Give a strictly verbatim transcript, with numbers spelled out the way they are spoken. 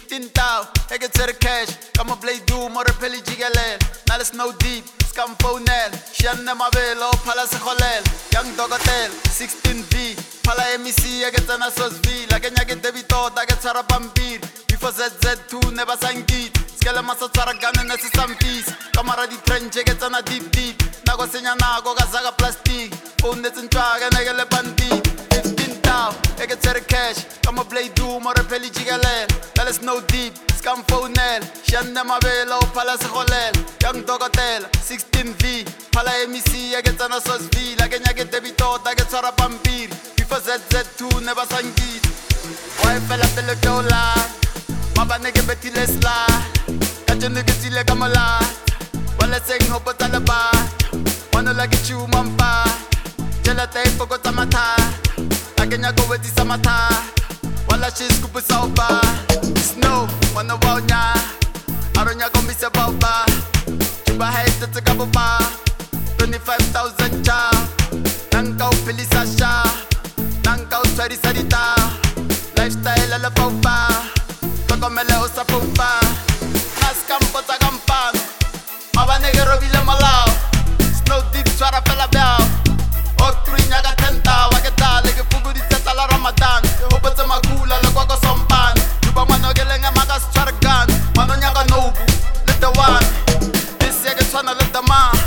fifteen tau, ek het zere cash. Kan me play do, maar een peli jigelel. Nal snow deep, scam phonel. Shan ne mabelo, pala se kholel. Young dog hotel, sixteen B. Pala M E C, ek het zana sos V. Lage nyake debito, da get zara pampir. Before Z Z two, never sangit. Skele masa tsara gane nesi sampis. Kamara di trench, ek het zana deep deep. Nago senya nago, gazaga plastic. Phone net ntwaga, negele bandit. fifteen tau, ek het zere cash. Kan me play do, maar een peli jigelel. Nal snow deep, scam phonel. Shan ne mabelo, pala se kholel. Young dog hotel, sixteen V. Pala M E C, ek het zana sos V. Lage nyake debito, da get zara pampir. Before Z Z two, never sangit. Why fella pele dola? Maba nigga beti lesla. Kaje nigga zile kamala. Wala seng hopo talaba. Wano lagi chu mampa. Jela tay poko tamata. Lage nyako weti samata. Wala shis kupu saupa. Snow, wana wow nya. Aro nyako mise baupa. Chuba hai tete kabupa. twenty-five thousand cha. Nankau pili sasha. Nankau swari sarita. Lifestyle ala paupa. Tokomele osa paupa. Nas kampo ta kampan. Maba nege robile malao. Snow deep swara pela biao. Oktru nyaga tenta. Waketa lege fugu di teta la Ramadan. Hobete magula le kwako sompan. Juba mano gelenge maga swargan. Mano nyaga nobu. Let the one. This yege swana let the man.